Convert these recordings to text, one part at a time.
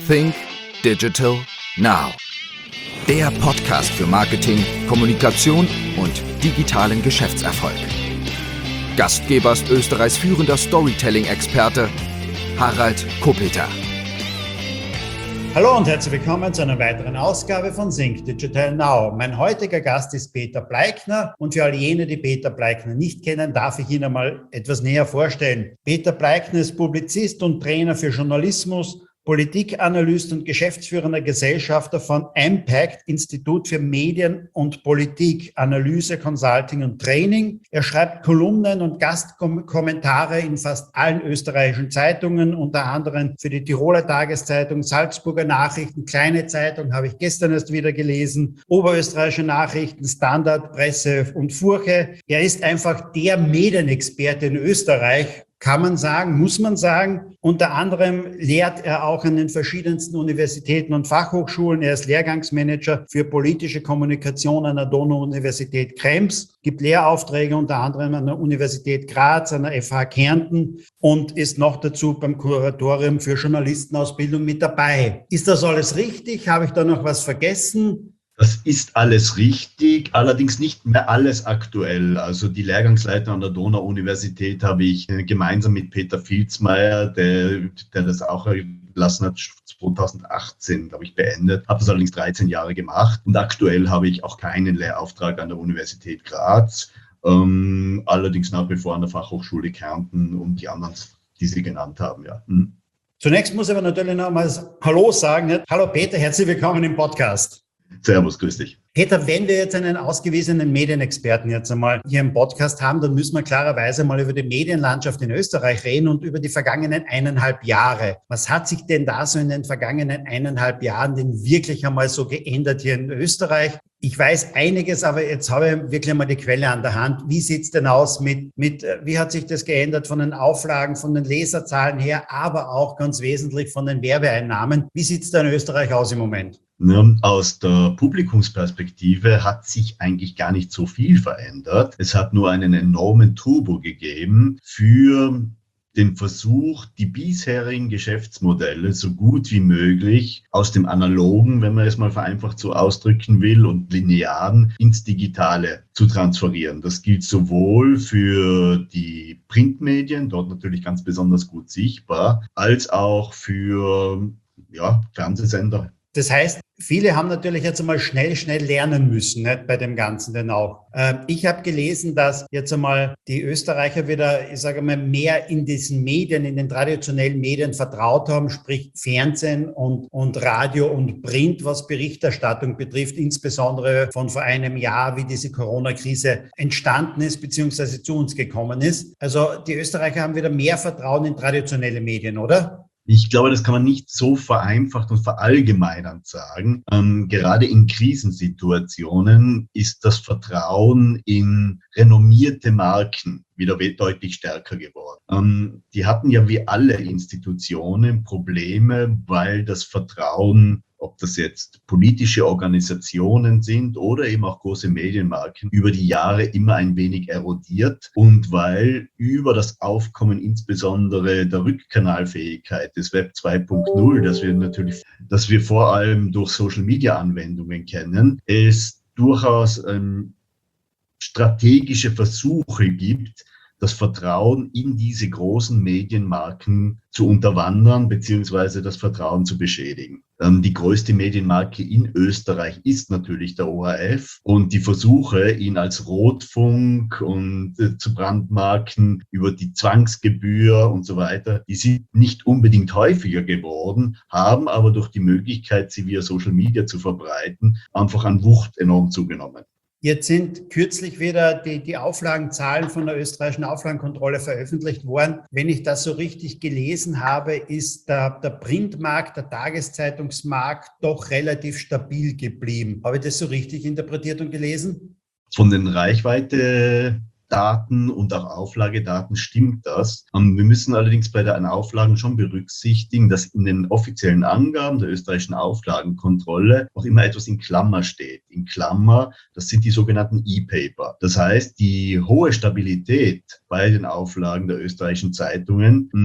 Think Digital Now. Der Podcast für Marketing, Kommunikation und digitalen Geschäftserfolg. Gastgeber ist Österreichs führender Storytelling-Experte Harald Kopeter. Hallo und herzlich willkommen zu einer weiteren Ausgabe von Think Digital Now. Mein heutiger Gast ist Peter Bleikner und für all jene, die Peter Bleikner nicht kennen, darf ich ihn einmal etwas näher vorstellen. Peter Bleikner ist Publizist und Trainer für Journalismus, Politikanalyst und geschäftsführender Gesellschafter von Impact, Institut für Medien und Politik, Analyse, Consulting und Training. Er schreibt Kolumnen und Gastkommentare in fast allen österreichischen Zeitungen, unter anderem für die Tiroler Tageszeitung, Salzburger Nachrichten, Kleine Zeitung, habe ich gestern erst wieder gelesen, Oberösterreichische Nachrichten, Standard, Presse und Furche. Er ist einfach der Medienexperte in Österreich, kann man sagen, muss man sagen. Unter anderem lehrt er auch an den verschiedensten Universitäten und Fachhochschulen. Er ist Lehrgangsmanager für politische Kommunikation an der Donau-Universität Krems, gibt Lehraufträge unter anderem an der Universität Graz, an der FH Kärnten und ist noch dazu beim Kuratorium für Journalistenausbildung mit dabei. Ist das alles richtig? Habe ich da noch was vergessen? Das ist alles richtig, allerdings nicht mehr alles aktuell. Also die Lehrgangsleiter an der Donau-Universität habe ich gemeinsam mit Peter Filzmeier, der das auch gelassen hat, 2018, glaube ich, beendet. Habe das allerdings 13 Jahre gemacht und aktuell habe ich auch keinen Lehrauftrag an der Universität Graz, allerdings nach wie vor an der Fachhochschule Kärnten und die anderen, die Sie genannt haben, ja. Zunächst muss ich aber natürlich noch mal Hallo sagen. Hallo Peter, herzlich willkommen im Podcast. Servus, grüß dich. Peter, wenn wir jetzt einen ausgewiesenen Medienexperten jetzt einmal hier im Podcast haben, dann müssen wir klarerweise mal über die Medienlandschaft in Österreich reden und über die vergangenen 1,5 Jahre. Was hat sich denn da so in den vergangenen 1,5 Jahren denn wirklich einmal so geändert hier in Österreich? Ich weiß einiges, aber jetzt habe ich wirklich mal die Quelle an der Hand. Wie sieht's denn aus wie hat sich das geändert von den Auflagen, von den Leserzahlen her, aber auch ganz wesentlich von den Werbeeinnahmen? Wie sieht's da in Österreich aus im Moment? Aus der Publikumsperspektive hat sich eigentlich gar nicht so viel verändert. Es hat nur einen enormen Turbo gegeben für den Versuch, die bisherigen Geschäftsmodelle so gut wie möglich aus dem Analogen, wenn man es mal vereinfacht so ausdrücken will, und Linearen ins Digitale zu transferieren. Das gilt sowohl für die Printmedien, dort natürlich ganz besonders gut sichtbar, als auch für Fernsehsender. Das heißt, viele haben natürlich jetzt einmal schnell lernen müssen, nicht, bei dem Ganzen denn auch. Ich habe gelesen, dass jetzt einmal die Österreicher wieder, ich sage mal, mehr in diesen Medien, in den traditionellen Medien vertraut haben, sprich Fernsehen und Radio und Print, was Berichterstattung betrifft, insbesondere von vor einem Jahr, wie diese Corona-Krise entstanden ist, beziehungsweise zu uns gekommen ist. Also die Österreicher haben wieder mehr Vertrauen in traditionelle Medien, oder? Ich glaube, das kann man nicht so vereinfacht und verallgemeinernd sagen. Gerade in Krisensituationen ist das Vertrauen in renommierte Marken wieder deutlich stärker geworden. Die hatten ja wie alle Institutionen Probleme, weil das Vertrauen, ob das jetzt politische Organisationen sind oder eben auch große Medienmarken, über die Jahre immer ein wenig erodiert und weil über das Aufkommen insbesondere der Rückkanalfähigkeit des Web 2.0, das wir vor allem durch Social-Media-Anwendungen kennen, es durchaus strategische Versuche gibt, das Vertrauen in diese großen Medienmarken zu unterwandern bzw. das Vertrauen zu beschädigen. Die größte Medienmarke in Österreich ist natürlich der ORF und die Versuche, ihn als Rotfunk und zu brandmarken über die Zwangsgebühr und so weiter, die sind nicht unbedingt häufiger geworden, haben aber durch die Möglichkeit, sie via Social Media zu verbreiten, einfach an Wucht enorm zugenommen. Jetzt sind kürzlich wieder die Auflagenzahlen von der österreichischen Auflagenkontrolle veröffentlicht worden. Wenn ich das so richtig gelesen habe, ist der Printmarkt, der Tageszeitungsmarkt doch relativ stabil geblieben. Habe ich das so richtig interpretiert und gelesen? Von den Reichweite Daten und auch Auflagedaten stimmt das. Wir müssen allerdings bei den Auflagen schon berücksichtigen, dass in den offiziellen Angaben der österreichischen Auflagenkontrolle auch immer etwas in Klammer steht. In Klammer, das sind die sogenannten E-Paper. Das heißt, die hohe Stabilität bei den Auflagen der österreichischen Zeitungen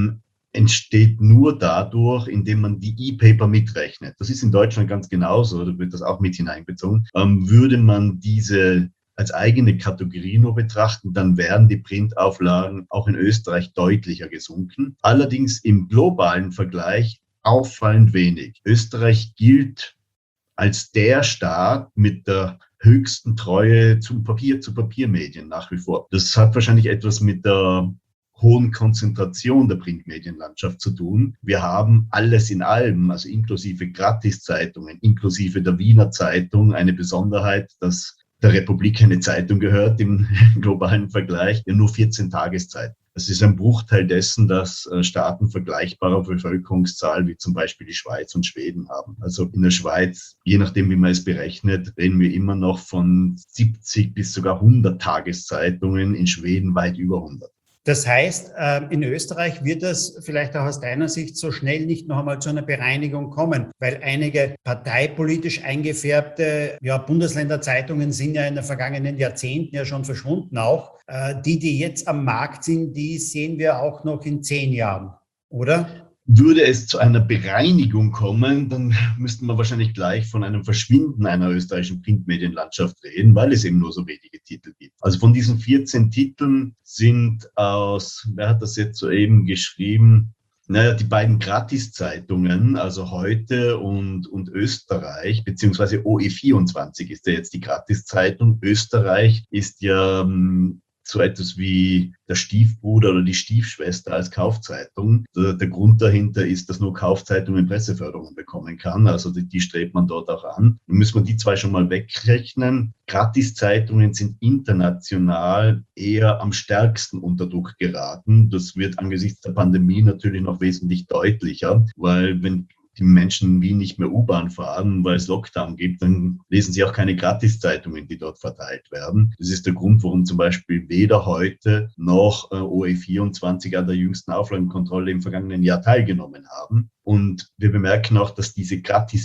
entsteht nur dadurch, indem man die E-Paper mitrechnet. Das ist in Deutschland ganz genauso, da wird das auch mit hineinbezogen. Würde man diese als eigene Kategorie nur betrachten, dann wären die Printauflagen auch in Österreich deutlicher gesunken. Allerdings im globalen Vergleich auffallend wenig. Österreich gilt als der Staat mit der höchsten Treue zu Papiermedien nach wie vor. Das hat wahrscheinlich etwas mit der hohen Konzentration der Printmedienlandschaft zu tun. Wir haben alles in allem, also inklusive Gratiszeitungen, inklusive der Wiener Zeitung, eine Besonderheit, dass der Republik eine Zeitung gehört im globalen Vergleich, ja nur 14 Tageszeiten. Das ist ein Bruchteil dessen, dass Staaten vergleichbarer Bevölkerungszahl wie zum Beispiel die Schweiz und Schweden haben. Also in der Schweiz, je nachdem wie man es berechnet, reden wir immer noch von 70 bis sogar 100 Tageszeitungen, in Schweden weit über 100. Das heißt, in Österreich wird es vielleicht auch aus deiner Sicht so schnell nicht noch einmal zu einer Bereinigung kommen, weil einige parteipolitisch eingefärbte Bundesländerzeitungen sind ja in den vergangenen Jahrzehnten ja schon verschwunden auch. Die jetzt am Markt sind, die sehen wir auch noch in 10 Jahren, oder? Würde es zu einer Bereinigung kommen, dann müssten wir wahrscheinlich gleich von einem Verschwinden einer österreichischen Printmedienlandschaft reden, weil es eben nur so wenige Titel gibt. Also von diesen 14 Titeln sind wer hat das jetzt soeben geschrieben? Die beiden Gratiszeitungen, also Heute und Österreich, beziehungsweise OE24 ist ja jetzt die Gratiszeitung. Österreich ist ja so etwas wie der Stiefbruder oder die Stiefschwester als Kaufzeitung. Der Grund dahinter ist, dass nur Kaufzeitungen Presseförderung bekommen kann. Also die strebt man dort auch an. Dann müssen wir die zwei schon mal wegrechnen. Gratiszeitungen sind international eher am stärksten unter Druck geraten. Das wird angesichts der Pandemie natürlich noch wesentlich deutlicher, weil wenn die Menschen wie nicht mehr U-Bahn fahren, weil es Lockdown gibt, dann lesen sie auch keine Gratiszeitungen, die dort verteilt werden. Das ist der Grund, warum zum Beispiel weder Heute noch OE24 an der jüngsten Auflagenkontrolle im vergangenen Jahr teilgenommen haben. Und wir bemerken auch, dass diese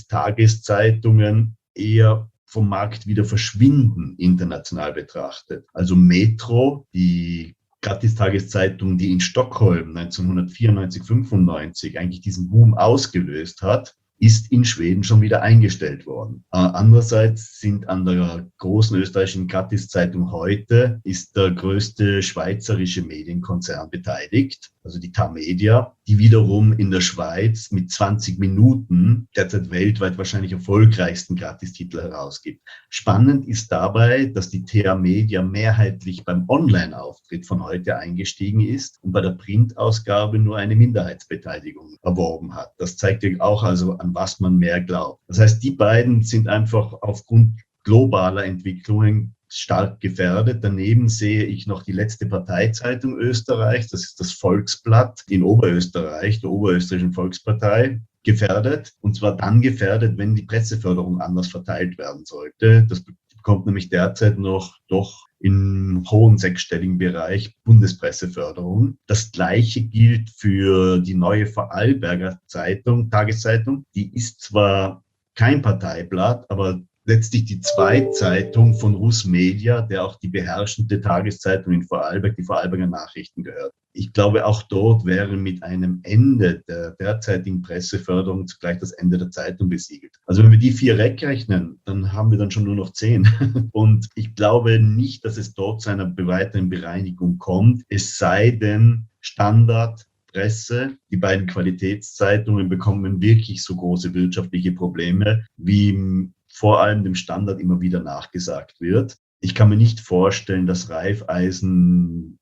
Gratis-Tageszeitungen eher vom Markt wieder verschwinden, international betrachtet. Also Metro, die Gratistageszeitung, die in Stockholm 1994, 95 eigentlich diesen Boom ausgelöst hat, ist in Schweden schon wieder eingestellt worden. Andererseits sind an der großen österreichischen Gratiszeitung Heute ist der größte schweizerische Medienkonzern beteiligt, also die Tamedia, die wiederum in der Schweiz mit 20 Minuten derzeit weltweit wahrscheinlich erfolgreichsten Gratistitel herausgibt. Spannend ist dabei, dass die Tamedia mehrheitlich beim Online-Auftritt von Heute eingestiegen ist und bei der Printausgabe nur eine Minderheitsbeteiligung erworben hat. Das zeigt ja auch also, an was man mehr glaubt. Das heißt, die beiden sind einfach aufgrund globaler Entwicklungen stark gefährdet. Daneben sehe ich noch die letzte Parteizeitung Österreichs, das ist das Volksblatt in Oberösterreich, der Oberösterreichischen Volkspartei, gefährdet. Und zwar dann gefährdet, wenn die Presseförderung anders verteilt werden sollte. Das bekommt nämlich derzeit noch doch im hohen sechsstelligen Bereich Bundespresseförderung. Das Gleiche gilt für die neue Vorarlberger Zeitung, Tageszeitung. Die ist zwar kein Parteiblatt, aber letztlich die Zweitzeitung von Russ Media, der auch die beherrschende Tageszeitung in Vorarlberg, die Vorarlberger Nachrichten gehört. Ich glaube, auch dort wäre mit einem Ende der derzeitigen Presseförderung zugleich das Ende der Zeitung besiegelt. Also wenn wir die 4 wegrechnen, dann haben wir dann schon nur noch 10. Und ich glaube nicht, dass es dort zu einer weiteren Bereinigung kommt, es sei denn Standard, Presse, die beiden Qualitätszeitungen bekommen wirklich so große wirtschaftliche Probleme, wie vor allem dem Standard immer wieder nachgesagt wird. Ich kann mir nicht vorstellen, dass Raiffeisen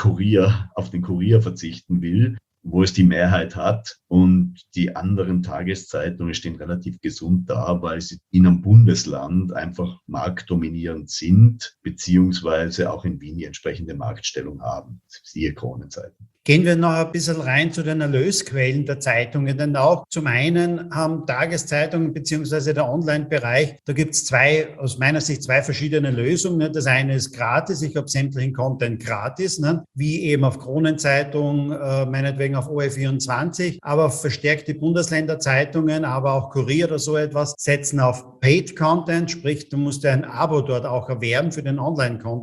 auf den Kurier verzichten will, wo es die Mehrheit hat. Und die anderen Tageszeitungen stehen relativ gesund da, weil sie in einem Bundesland einfach marktdominierend sind, beziehungsweise auch in Wien die entsprechende Marktstellung haben. Siehe Kronenzeitung. Gehen wir noch ein bisschen rein zu den Erlösquellen der Zeitungen, denn auch zum einen haben Tageszeitungen beziehungsweise der Online-Bereich, da gibt es aus meiner Sicht zwei verschiedene Lösungen. Das eine ist gratis, ich habe sämtlichen Content gratis, wie eben auf Kronenzeitung, meinetwegen auf OE24, aber verstärkte Bundesländerzeitungen, aber auch Kurier oder so etwas, setzen auf Paid Content, sprich du musst ein Abo dort auch erwerben für den Online-Content.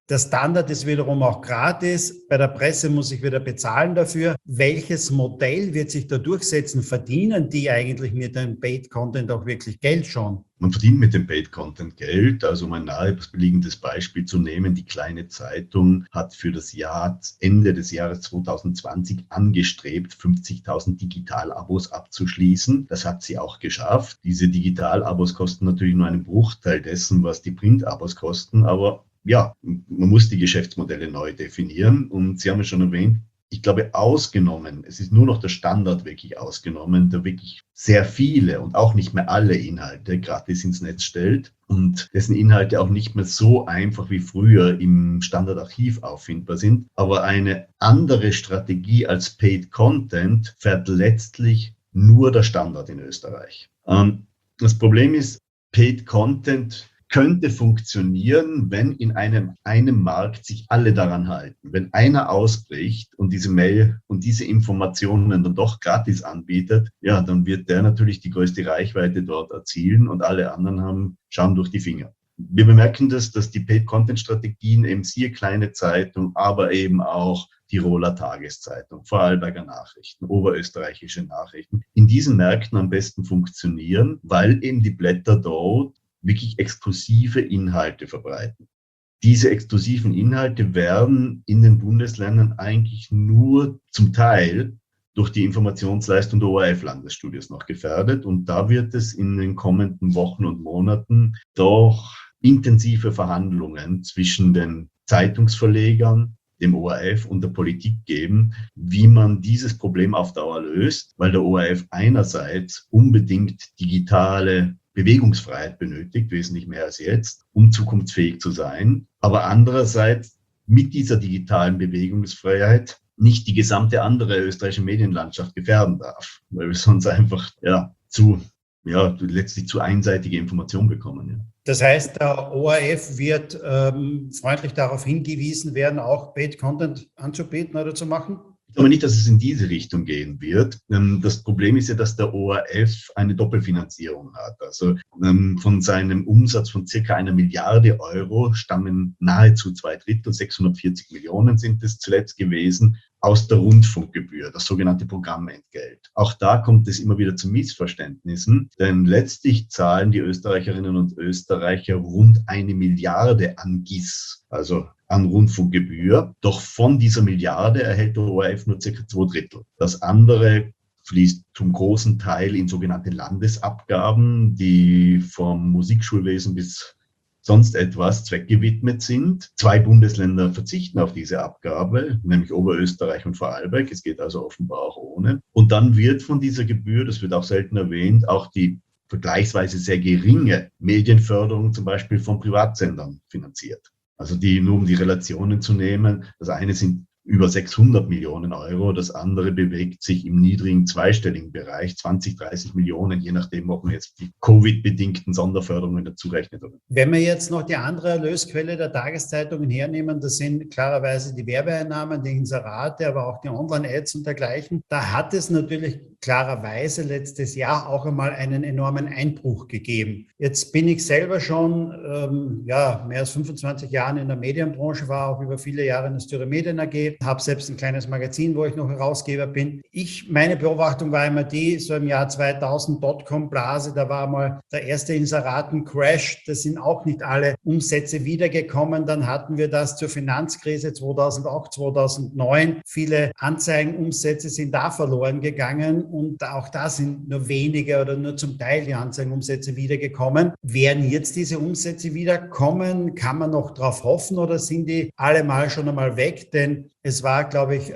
Der Standard ist wiederum auch gratis. Bei der Presse muss ich wieder bezahlen dafür. Welches Modell wird sich da durchsetzen? Verdienen die eigentlich mit dem Paid Content auch wirklich Geld schon? Man verdient mit dem Paid Content Geld. Also um ein naheliegendes Beispiel zu nehmen, die Kleine Zeitung hat für das Ende des Jahres 2020 angestrebt, 50.000 Digital-Abos abzuschließen. Das hat sie auch geschafft. Diese Digital-Abos kosten natürlich nur einen Bruchteil dessen, was die Print-Abos kosten, aber ja, man muss die Geschäftsmodelle neu definieren und Sie haben es schon erwähnt, ich glaube ausgenommen, es ist nur noch der Standard wirklich ausgenommen, der wirklich sehr viele und auch nicht mehr alle Inhalte gratis ins Netz stellt und dessen Inhalte auch nicht mehr so einfach wie früher im Standardarchiv auffindbar sind. Aber eine andere Strategie als Paid Content fährt letztlich nur der Standard in Österreich. Das Problem ist, Paid Content könnte funktionieren, wenn in einem Markt sich alle daran halten. Wenn einer ausbricht und diese Mail und diese Informationen dann doch gratis anbietet, ja, dann wird der natürlich die größte Reichweite dort erzielen und alle anderen schauen durch die Finger. Wir bemerken dass die Paid-Content-Strategien eben siehe Kleine Zeitung, aber eben auch Tiroler Tageszeitung, Vorarlberger Nachrichten, oberösterreichische Nachrichten, in diesen Märkten am besten funktionieren, weil eben die Blätter dort wirklich exklusive Inhalte verbreiten. Diese exklusiven Inhalte werden in den Bundesländern eigentlich nur zum Teil durch die Informationsleistung der ORF-Landesstudios noch gefährdet. Und da wird es in den kommenden Wochen und Monaten doch intensive Verhandlungen zwischen den Zeitungsverlegern, dem ORF und der Politik geben, wie man dieses Problem auf Dauer löst, weil der ORF einerseits unbedingt digitale Bewegungsfreiheit benötigt, wesentlich mehr als jetzt, um zukunftsfähig zu sein, aber andererseits mit dieser digitalen Bewegungsfreiheit nicht die gesamte andere österreichische Medienlandschaft gefährden darf, weil wir sonst einfach letztlich zu einseitige Informationen bekommen. Ja. Das heißt, der ORF wird freundlich darauf hingewiesen werden, auch Paid Content anzubieten oder zu machen? Ich glaube nicht, dass es in diese Richtung gehen wird. Das Problem ist ja, dass der ORF eine Doppelfinanzierung hat. Also von seinem Umsatz von circa 1 Milliarde Euro stammen nahezu 2/3, 640 Millionen sind es zuletzt gewesen, aus der Rundfunkgebühr, das sogenannte Programmentgelt. Auch da kommt es immer wieder zu Missverständnissen, denn letztlich zahlen die Österreicherinnen und Österreicher rund 1 Milliarde an GIS, also an Rundfunkgebühr. Doch von dieser Milliarde erhält der ORF nur circa 2/3. Das andere fließt zum großen Teil in sogenannte Landesabgaben, die vom Musikschulwesen bis sonst etwas zweckgewidmet sind. 2 Bundesländer verzichten auf diese Abgabe, nämlich Oberösterreich und Vorarlberg. Es geht also offenbar auch ohne. Und dann wird von dieser Gebühr, das wird auch selten erwähnt, auch die vergleichsweise sehr geringe Medienförderung zum Beispiel von Privatsendern finanziert. Also nur um die Relationen zu nehmen, das eine sind über 600 Millionen Euro, das andere bewegt sich im niedrigen zweistelligen Bereich, 20, 30 Millionen, je nachdem, ob man jetzt die Covid-bedingten Sonderförderungen dazu rechnet. Wenn wir jetzt noch die andere Erlösquelle der Tageszeitungen hernehmen, das sind klarerweise die Werbeeinnahmen, die Inserate, aber auch die Online-Ads und dergleichen. Da hat es natürlich klarerweise letztes Jahr auch einmal einen enormen Einbruch gegeben. Jetzt bin ich selber schon mehr als 25 Jahre in der Medienbranche, war auch über viele Jahre in der Styria Medien AG, habe selbst ein kleines Magazin, wo ich noch Herausgeber bin. Meine Beobachtung war immer die, so im Jahr 2000 Dotcom-Blase, da war mal der erste Inseraten-Crash, da sind auch nicht alle Umsätze wiedergekommen. Dann hatten wir das zur Finanzkrise 2008, 2009. Viele Anzeigenumsätze sind da verloren gegangen und auch da sind nur wenige oder nur zum Teil die Anzeigenumsätze wiedergekommen. Werden jetzt diese Umsätze wiederkommen? Kann man noch drauf hoffen oder sind die alle mal schon einmal weg? Denn es war, glaube ich,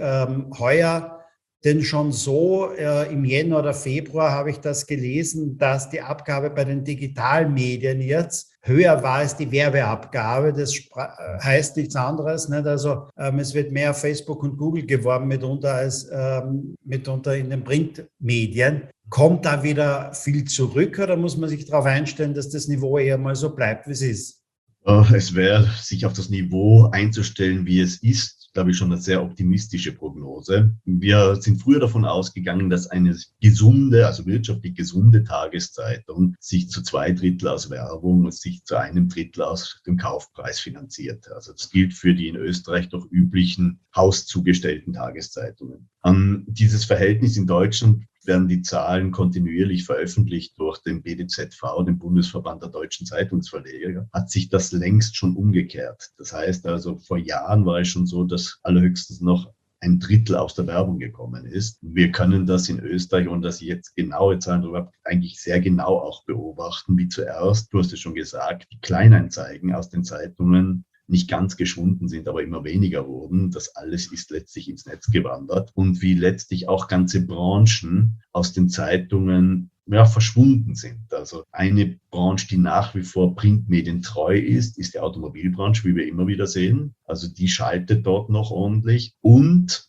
heuer denn schon so, im Jänner oder Februar habe ich das gelesen, dass die Abgabe bei den Digitalmedien jetzt höher war als die Werbeabgabe. Das heißt nichts anderes. Nicht? Also es wird mehr auf Facebook und Google geworben mitunter als mitunter in den Printmedien. Kommt da wieder viel zurück oder muss man sich darauf einstellen, dass das Niveau eher mal so bleibt, wie es ist? Es wäre, sich auf das Niveau einzustellen, wie es ist, glaube ich, schon eine sehr optimistische Prognose. Wir sind früher davon ausgegangen, dass eine gesunde, also wirtschaftlich gesunde Tageszeitung sich zu 2 Drittel aus Werbung und sich zu 1 Drittel aus dem Kaufpreis finanziert. Also das gilt für die in Österreich doch üblichen hauszugestellten Tageszeitungen. Dieses Verhältnis in Deutschland werden die Zahlen kontinuierlich veröffentlicht durch den BDZV, den Bundesverband der deutschen Zeitungsverleger, hat sich das längst schon umgekehrt. Das heißt also, vor Jahren war es schon so, dass allerhöchstens noch 1 Drittel aus der Werbung gekommen ist. Wir können das in Österreich, und dass ich jetzt genaue Zahlen darüber habe, eigentlich sehr genau auch beobachten, wie zuerst, du hast es schon gesagt, die Kleinanzeigen aus den Zeitungen nicht ganz geschwunden sind, aber immer weniger wurden. Das alles ist letztlich ins Netz gewandert und wie letztlich auch ganze Branchen aus den Zeitungen verschwunden sind. Also eine Branche, die nach wie vor Printmedien treu ist, ist die Automobilbranche, wie wir immer wieder sehen. Also die schaltet dort noch ordentlich und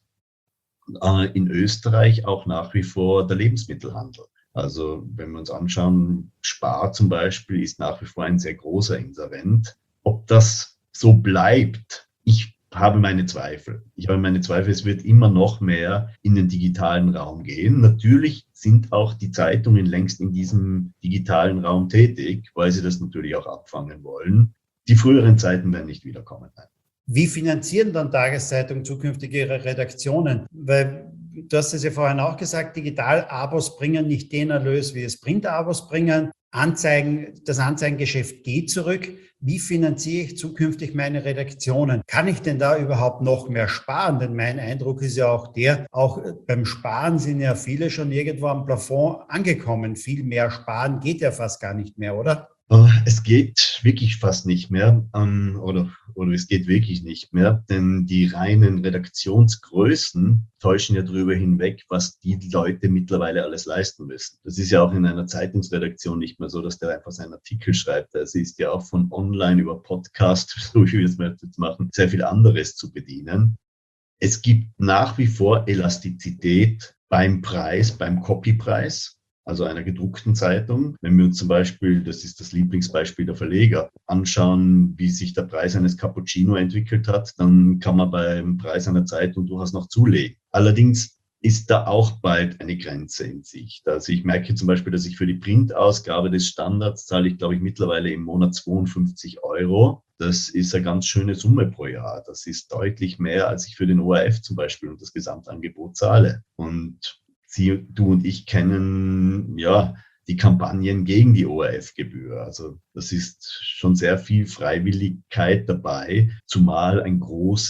in Österreich auch nach wie vor der Lebensmittelhandel. Also wenn wir uns anschauen, Spar zum Beispiel ist nach wie vor ein sehr großer Insolvent. Ob das so bleibt, ich habe meine Zweifel. Es wird immer noch mehr in den digitalen Raum gehen. Natürlich sind auch die Zeitungen längst in diesem digitalen Raum tätig, weil sie das natürlich auch abfangen wollen. Die früheren Zeiten werden nicht wiederkommen. Wie finanzieren dann Tageszeitungen zukünftig ihre Redaktionen? Weil du hast es ja vorhin auch gesagt, Digital-Abos bringen nicht den Erlös, wie es Print-Abos bringen. Das Anzeigengeschäft geht zurück. Wie finanziere ich zukünftig meine Redaktionen? Kann ich denn da überhaupt noch mehr sparen? Denn mein Eindruck ist ja auch beim Sparen sind ja viele schon irgendwo am Plafond angekommen. Viel mehr sparen geht ja fast gar nicht mehr, oder? Es geht wirklich fast nicht mehr, oder es geht wirklich nicht mehr, denn die reinen Redaktionsgrößen täuschen ja darüber hinweg, was die Leute mittlerweile alles leisten müssen. Das ist ja auch in einer Zeitungsredaktion nicht mehr so, dass der einfach seinen Artikel schreibt. Es ist ja auch von online über Podcast, so wie wir es jetzt machen, sehr viel anderes zu bedienen. Es gibt nach wie vor Elastizität beim Preis, beim Copypreis. Also einer gedruckten Zeitung. Wenn wir uns zum Beispiel, das ist das Lieblingsbeispiel der Verleger, anschauen, wie sich der Preis eines Cappuccino entwickelt hat, dann kann man beim Preis einer Zeitung durchaus noch zulegen. Allerdings ist da auch bald eine Grenze in Sicht. Also ich merke zum Beispiel, dass ich für die Printausgabe des Standards zahle ich, glaube ich, mittlerweile im Monat 52 €. Das ist eine ganz schöne Summe pro Jahr. Das ist deutlich mehr, als ich für den ORF zum Beispiel und das Gesamtangebot zahle. Und du und ich kennen die Kampagnen gegen die ORF-Gebühr. Also das ist schon sehr viel Freiwilligkeit dabei, zumal ein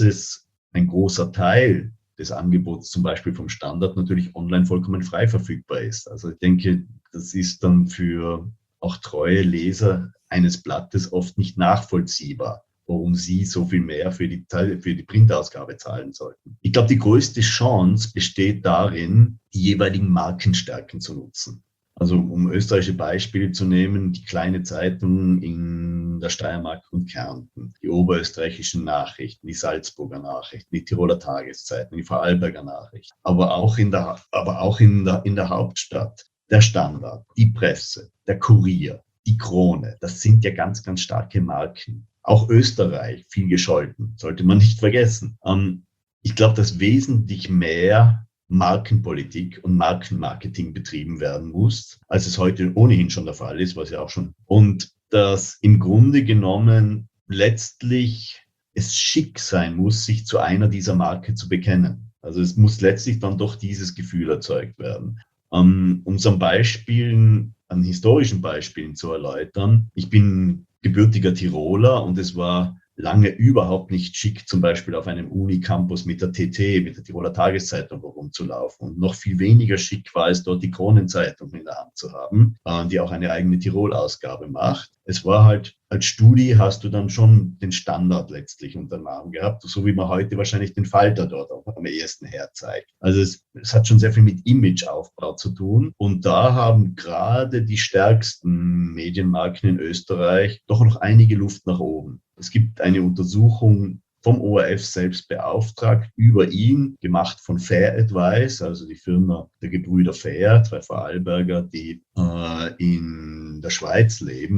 großer Teil des Angebots, zum Beispiel vom Standard, natürlich online vollkommen frei verfügbar ist. Also ich denke, das ist dann für auch treue Leser eines Blattes oft nicht nachvollziehbar, warum sie so viel mehr für die Printausgabe zahlen sollten. Ich glaube, die größte Chance besteht darin, die jeweiligen Markenstärken zu nutzen. Also um österreichische Beispiele zu nehmen, die kleine Zeitung in der Steiermark und Kärnten, die oberösterreichischen Nachrichten, die Salzburger Nachrichten, die Tiroler Tageszeitung, die Vorarlberger Nachrichten, aber auch in der Hauptstadt, der Standard, die Presse, der Kurier, die Krone. Das sind ja ganz, ganz starke Marken. Auch Österreich, viel gescholten, sollte man nicht vergessen. Ich glaube, dass wesentlich mehr Markenpolitik und Markenmarketing betrieben werden muss, als es heute ohnehin schon der Fall ist, was ja auch schon. Und dass im Grunde genommen letztlich es schick sein muss, sich zu einer dieser Marke zu bekennen. Also es muss letztlich dann doch dieses Gefühl erzeugt werden. Um es an historischen Beispielen zu erläutern, ich bin gebürtiger Tiroler und es war lange überhaupt nicht schick, zum Beispiel auf einem Unicampus mit der TT, mit der Tiroler Tageszeitung herumzulaufen. Und noch viel weniger schick war es, dort die Kronenzeitung in der Hand zu haben, die auch eine eigene Tirol-Ausgabe macht. Es war halt, als Studi hast du dann schon den Standard letztlich unter dem Arm gehabt, so wie man heute wahrscheinlich den Falter dort auch am ehesten herzeigt. Also es hat schon sehr viel mit Imageaufbau zu tun. Und da haben gerade die stärksten Medienmarken in Österreich doch noch einige Luft nach oben. Es gibt eine Untersuchung vom ORF selbst beauftragt, über ihn, gemacht von Fair Advice, also die Firma der Gebrüder Fair, 2 Vorarlberger, die in der Schweiz leben.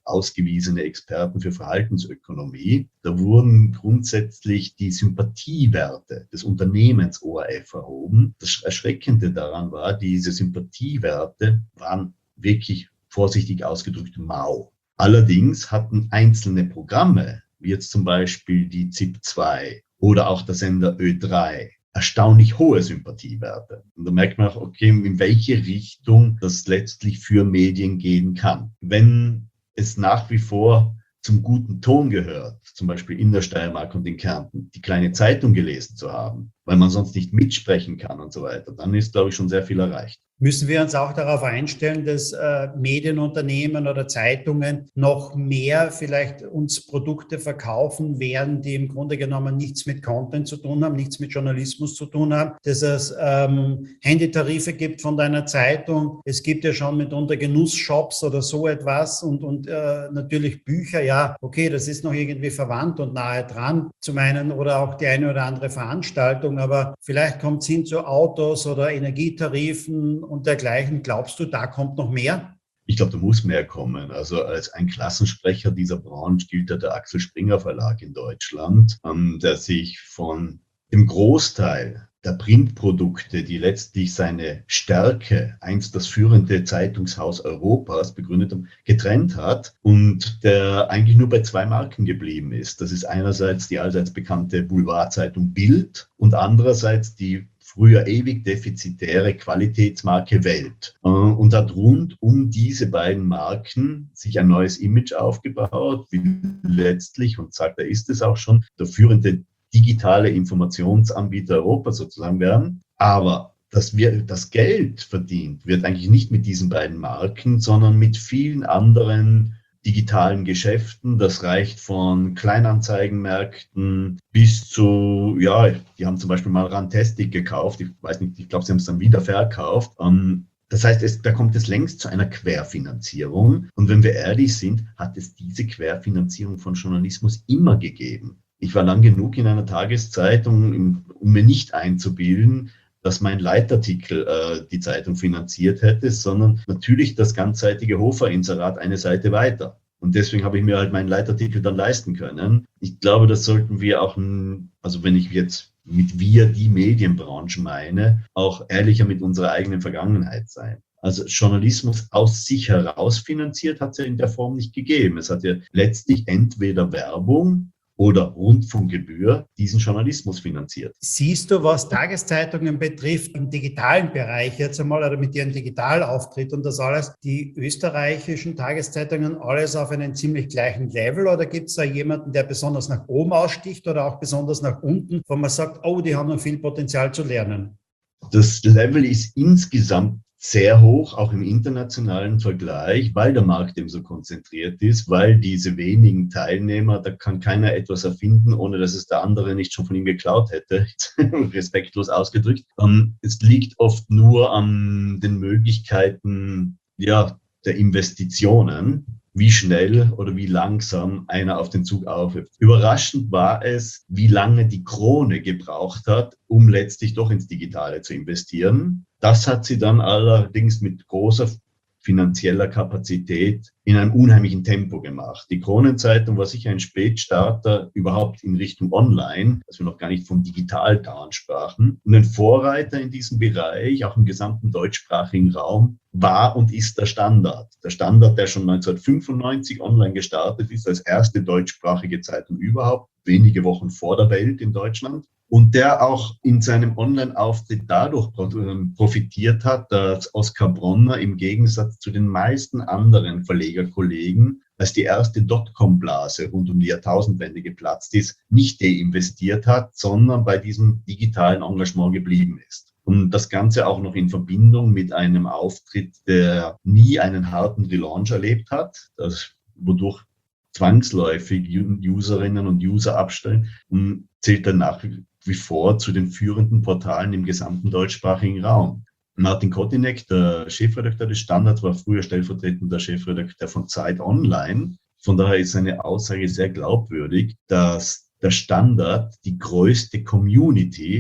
ausgewiesene Experten für Verhaltensökonomie. Da wurden grundsätzlich die Sympathiewerte des Unternehmens ORF erhoben. Das Erschreckende daran war, diese Sympathiewerte waren wirklich vorsichtig ausgedrückt mau. Allerdings hatten einzelne Programme, wie jetzt zum Beispiel die ZIP2 oder auch der Sender Ö3, erstaunlich hohe Sympathiewerte. Und da merkt man auch, okay, in welche Richtung das letztlich für Medien gehen kann. Wenn es nach wie vor zum guten Ton gehört, zum Beispiel in der Steiermark und in Kärnten, die kleine Zeitung gelesen zu haben, weil man sonst nicht mitsprechen kann und so weiter, dann ist, glaube ich, schon sehr viel erreicht. Müssen wir uns auch darauf einstellen, dass Medienunternehmen oder Zeitungen noch mehr vielleicht uns Produkte verkaufen werden, die im Grunde genommen nichts mit Content zu tun haben, nichts mit Journalismus zu tun haben, dass es Handytarife gibt von deiner Zeitung. Es gibt ja schon mitunter Genussshops oder so etwas und natürlich Bücher. Ja, okay, das ist noch irgendwie verwandt und nahe dran zum einen oder auch die eine oder andere Veranstaltung, aber vielleicht kommt es hin zu Autos oder Energietarifen und dergleichen. Glaubst du, da kommt noch mehr? Ich glaube, da muss mehr kommen. Also als ein Klassensprecher dieser Branche gilt ja der Axel Springer Verlag in Deutschland, der sich von dem Großteil der Printprodukte, die letztlich seine Stärke, einst das führende Zeitungshaus Europas begründet haben, getrennt hat und der eigentlich nur bei 2 Marken geblieben ist. Das ist einerseits die allseits bekannte Boulevardzeitung Bild und andererseits die früher ewig defizitäre Qualitätsmarke Welt. Und hat rund um diese beiden Marken sich ein neues Image aufgebaut, wie letztlich, und sagt, er ist es auch schon, der führende digitale Informationsanbieter Europas sozusagen werden. Aber das Geld verdient wird eigentlich nicht mit diesen beiden Marken, sondern mit vielen anderen digitalen Geschäften. Das reicht von Kleinanzeigenmärkten bis zu, ja, die haben zum Beispiel mal Rantastic gekauft. Ich weiß nicht, ich glaube, sie haben es dann wieder verkauft. Das heißt, da kommt es längst zu einer Querfinanzierung. Und wenn wir ehrlich sind, hat es diese Querfinanzierung von Journalismus immer gegeben. Ich war lang genug in einer Tageszeitung, um mir nicht einzubilden, dass mein Leitartikel die Zeitung finanziert hätte, sondern natürlich das ganzseitige Hofer-Inserat eine Seite weiter. Und deswegen habe ich mir halt meinen Leitartikel dann leisten können. Ich glaube, das sollten wir auch, also wenn ich jetzt mit wir die Medienbranche meine, auch ehrlicher mit unserer eigenen Vergangenheit sein. Also Journalismus aus sich heraus finanziert hat es ja in der Form nicht gegeben. Es hat ja letztlich entweder Werbung oder Rundfunkgebühr diesen Journalismus finanziert. Siehst du, was Tageszeitungen betrifft, im digitalen Bereich jetzt einmal oder mit ihrem Digitalauftritt und das alles, die österreichischen Tageszeitungen alles auf einem ziemlich gleichen Level oder gibt es da jemanden, der besonders nach oben aussticht oder auch besonders nach unten, wo man sagt, oh, die haben noch viel Potenzial zu lernen? Das Level ist insgesamt sehr hoch, auch im internationalen Vergleich, weil der Markt eben so konzentriert ist, weil diese wenigen Teilnehmer, da kann keiner etwas erfinden, ohne dass es der andere nicht schon von ihm geklaut hätte, respektlos ausgedrückt. Es liegt oft nur an den Möglichkeiten, ja, der Investitionen, wie schnell oder wie langsam einer auf den Zug aufhüpft. Überraschend war es, wie lange die Krone gebraucht hat, um letztlich doch ins Digitale zu investieren. Das hat sie dann allerdings mit großer finanzieller Kapazität in einem unheimlichen Tempo gemacht. Die Kronenzeitung war sicher ein Spätstarter überhaupt in Richtung Online, dass wir noch gar nicht vom Digitaltan sprachen. Und ein Vorreiter in diesem Bereich, auch im gesamten deutschsprachigen Raum, war und ist der Standard. Der Standard, der schon 1995 online gestartet ist, als erste deutschsprachige Zeitung überhaupt, wenige Wochen vor der Welt in Deutschland. Und der auch in seinem Online-Auftritt dadurch profitiert hat, dass Oskar Bronner im Gegensatz zu den meisten anderen Verlegerkollegen, als die erste Dotcom-Blase rund um die Jahrtausendwende geplatzt ist, nicht deinvestiert hat, sondern bei diesem digitalen Engagement geblieben ist. Und das Ganze auch noch in Verbindung mit einem Auftritt, der nie einen harten Relaunch erlebt hat, wodurch zwangsläufig Userinnen und User abstellen, und zählt dann nach wie vor zu den führenden Portalen im gesamten deutschsprachigen Raum. Martin Kotinek, der Chefredakteur des Standards, war früher stellvertretender Chefredakteur von Zeit Online. Von daher ist seine Aussage sehr glaubwürdig, dass der Standard die größte Community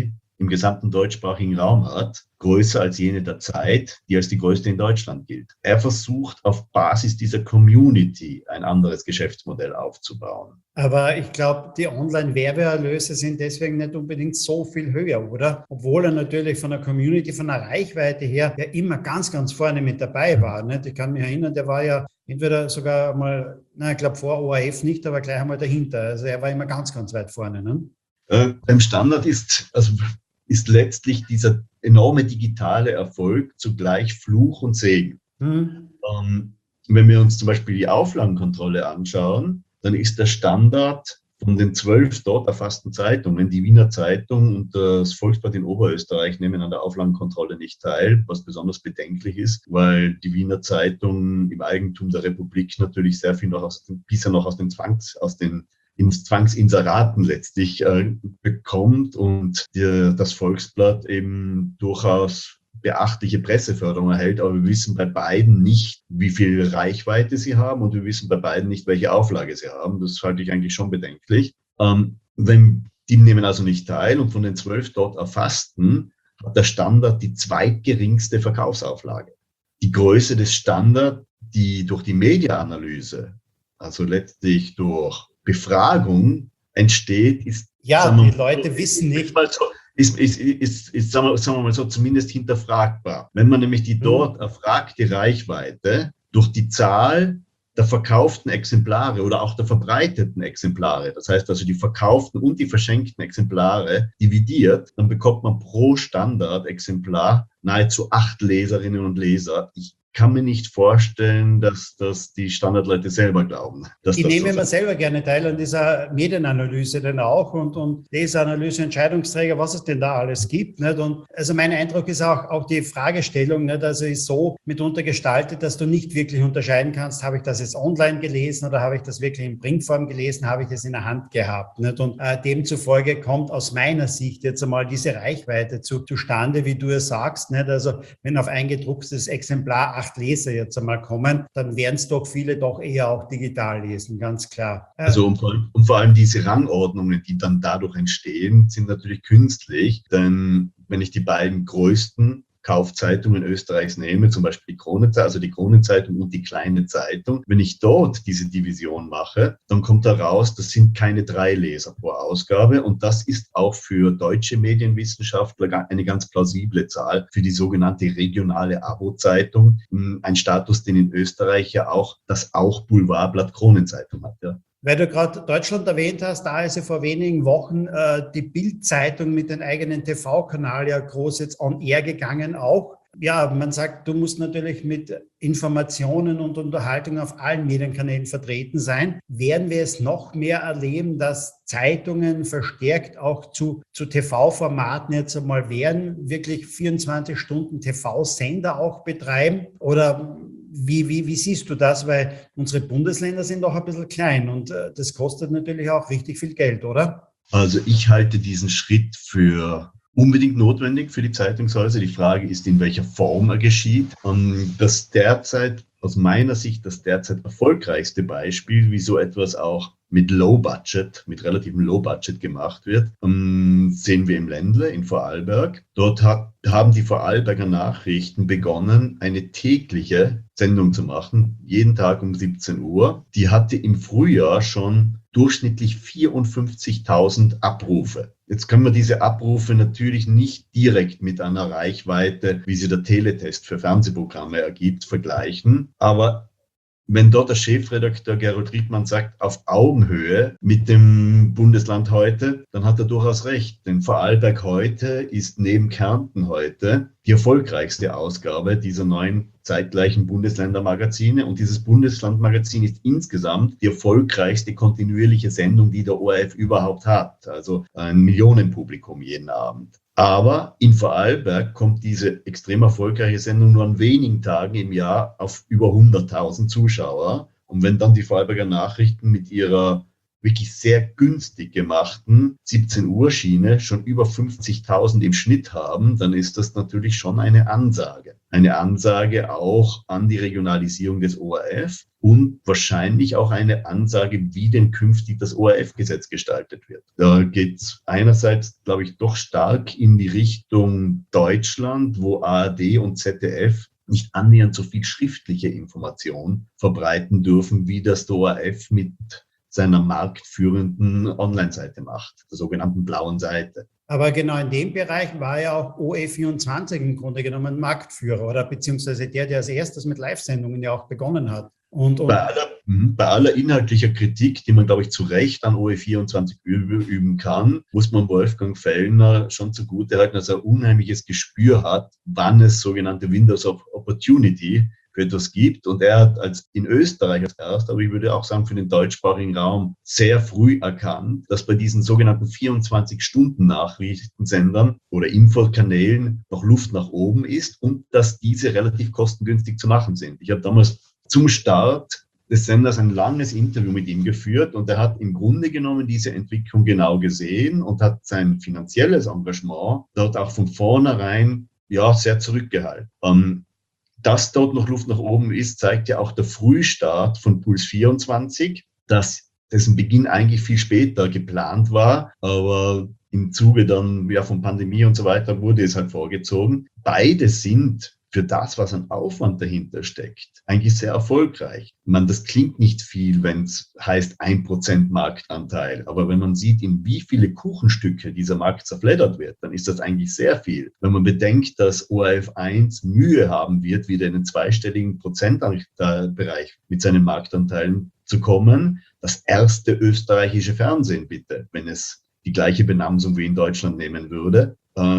im gesamten deutschsprachigen Raum hat, größer als jene der Zeit, die als die größte in Deutschland gilt. Er versucht auf Basis dieser Community ein anderes Geschäftsmodell aufzubauen. Aber ich glaube, die Online-Werbeerlöse sind deswegen nicht unbedingt so viel höher, oder? Obwohl er natürlich von der Community, von der Reichweite her ja immer ganz, ganz vorne mit dabei war. Nicht? Ich kann mich erinnern, der war ja entweder sogar mal, ich glaube vor ORF nicht, aber gleich einmal dahinter. Also er war immer ganz, ganz weit vorne. Ne? Beim Standard ist letztlich dieser enorme digitale Erfolg zugleich Fluch und Segen. Wenn wir uns zum Beispiel die Auflagenkontrolle anschauen, dann ist der Standard von den 12 dort erfassten Zeitungen, die Wiener Zeitung und das Volksblatt in Oberösterreich nehmen an der Auflagenkontrolle nicht teil, was besonders bedenklich ist, weil die Wiener Zeitung im Eigentum der Republik natürlich sehr viel noch bisher noch aus den Zwangsinseraten letztlich bekommt und das Volksblatt eben durchaus beachtliche Presseförderung erhält, aber wir wissen bei beiden nicht, wie viel Reichweite sie haben und wir wissen bei beiden nicht, welche Auflage sie haben. Das halte ich eigentlich schon bedenklich. Die nehmen also nicht teil und von den 12 dort erfassten hat der Standard die zweitgeringste Verkaufsauflage. Die Größe des Standard, die durch die Mediaanalyse, also letztlich durch Befragung entsteht, ist... Ja, die Leute wissen nicht... Sagen wir mal so, zumindest hinterfragbar. Wenn man nämlich die dort erfragte Reichweite durch die Zahl der verkauften Exemplare oder auch der verbreiteten Exemplare, das heißt also die verkauften und die verschenkten Exemplare dividiert, dann bekommt man pro Standardexemplar nahezu 8 Leserinnen und Leser. Ich kann mir nicht vorstellen, dass das die Standardleute selber glauben. Ich nehme immer selber gerne teil an dieser Medienanalyse dann auch und Leseanalyse, Entscheidungsträger, was es denn da alles gibt. Nicht? Und also mein Eindruck ist auch die Fragestellung, nicht? Also ist so mitunter gestaltet, dass du nicht wirklich unterscheiden kannst, habe ich das jetzt online gelesen oder habe ich das wirklich in Printform gelesen, habe ich es in der Hand gehabt. Nicht? Und demzufolge kommt aus meiner Sicht jetzt einmal diese Reichweite zustande, wie du es sagst. Nicht? Also wenn auf ein gedrucktes Exemplar 8 Leser jetzt einmal kommen, dann werden es doch viele doch eher auch digital lesen, ganz klar. Also und vor allem diese Rangordnungen, die dann dadurch entstehen, sind natürlich künstlich, denn wenn ich die beiden größten Kaufzeitungen Österreichs nehme, zum Beispiel die Kronenzeitung, also die Kronenzeitung und die Kleine Zeitung. Wenn ich dort diese Division mache, dann kommt heraus, das sind keine 3 Leser pro Ausgabe und das ist auch für deutsche Medienwissenschaftler eine ganz plausible Zahl für die sogenannte regionale Abo-Zeitung, ein Status, den in Österreich ja auch das Boulevardblatt Kronenzeitung hat. Ja. Weil du gerade Deutschland erwähnt hast, da ist ja vor wenigen Wochen die Bild-Zeitung mit dem eigenen TV-Kanal ja groß jetzt on air gegangen auch. Ja, man sagt, du musst natürlich mit Informationen und Unterhaltung auf allen Medienkanälen vertreten sein. Werden wir es noch mehr erleben, dass Zeitungen verstärkt auch zu TV-Formaten jetzt einmal werden, wirklich 24 Stunden TV-Sender auch betreiben? Oder wie siehst du das? Weil unsere Bundesländer sind doch ein bisschen klein und das kostet natürlich auch richtig viel Geld, oder? Also ich halte diesen Schritt für unbedingt notwendig für die Zeitungshäuser. Die Frage ist, in welcher Form er geschieht. Das derzeit, aus meiner Sicht, das derzeit erfolgreichste Beispiel, wie so etwas auch mit mit relativem Low-Budget gemacht wird, sehen wir im Ländle in Vorarlberg. Dort haben die Vorarlberger Nachrichten begonnen, eine tägliche Sendung zu machen, jeden Tag um 17 Uhr. Die hatte im Frühjahr schon durchschnittlich 54.000 Abrufe. Jetzt können wir diese Abrufe natürlich nicht direkt mit einer Reichweite, wie sie der Teletest für Fernsehprogramme ergibt, vergleichen. Aber wenn dort der Chefredakteur Gerold Riedmann sagt, auf Augenhöhe mit dem Bundesland heute, dann hat er durchaus recht. Denn Vorarlberg heute ist neben Kärnten heute die erfolgreichste Ausgabe dieser neuen zeitgleichen Bundesländermagazine. Und dieses Bundeslandmagazin ist insgesamt die erfolgreichste kontinuierliche Sendung, die der ORF überhaupt hat. Also ein Millionenpublikum jeden Abend. Aber in Vorarlberg kommt diese extrem erfolgreiche Sendung nur an wenigen Tagen im Jahr auf über 100.000 Zuschauer. Und wenn dann die Vorarlberger Nachrichten mit ihrer wirklich sehr günstig gemachten 17 Uhr Schiene schon über 50.000 im Schnitt haben, dann ist das natürlich schon eine Ansage. Eine Ansage auch an die Regionalisierung des ORF und wahrscheinlich auch eine Ansage, wie denn künftig das ORF-Gesetz gestaltet wird. Da geht es einerseits, glaube ich, doch stark in die Richtung Deutschland, wo ARD und ZDF nicht annähernd so viel schriftliche Information verbreiten dürfen, wie das der ORF mit seiner marktführenden Online-Seite macht, der sogenannten blauen Seite. Aber genau in dem Bereich war ja auch OE24 im Grunde genommen Marktführer oder beziehungsweise der als erstes mit Live-Sendungen ja auch begonnen hat. Bei aller inhaltlicher Kritik, die man, glaube ich, zu Recht an OE24 üben kann, muss man Wolfgang Fellner schon zugutehalten, dass er ein unheimliches Gespür hat, wann es sogenannte Windows of Opportunity für etwas gibt. Und er hat in Österreich als erst, aber ich würde auch sagen für den deutschsprachigen Raum, sehr früh erkannt, dass bei diesen sogenannten 24-Stunden-Nachrichtensendern oder Infokanälen noch Luft nach oben ist und dass diese relativ kostengünstig zu machen sind. Ich habe damals zum Start des Senders ein langes Interview mit ihm geführt und er hat im Grunde genommen diese Entwicklung genau gesehen und hat sein finanzielles Engagement dort auch von vornherein sehr zurückgehalten. Dass dort noch Luft nach oben ist, zeigt ja auch der Frühstart von Puls 24, dessen Beginn eigentlich viel später geplant war, aber im Zuge dann von Pandemie und so weiter wurde es halt vorgezogen. Beide sind für das, was an Aufwand dahinter steckt, eigentlich sehr erfolgreich. Das klingt nicht viel, wenn es heißt 1% Marktanteil, aber wenn man sieht, in wie viele Kuchenstücke dieser Markt zerfleddert wird, dann ist das eigentlich sehr viel. Wenn man bedenkt, dass ORF 1 Mühe haben wird, wieder in den zweistelligen Prozentbereich mit seinen Marktanteilen zu kommen, das erste österreichische Fernsehen bitte, wenn es die gleiche Benamsung wie in Deutschland nehmen würde,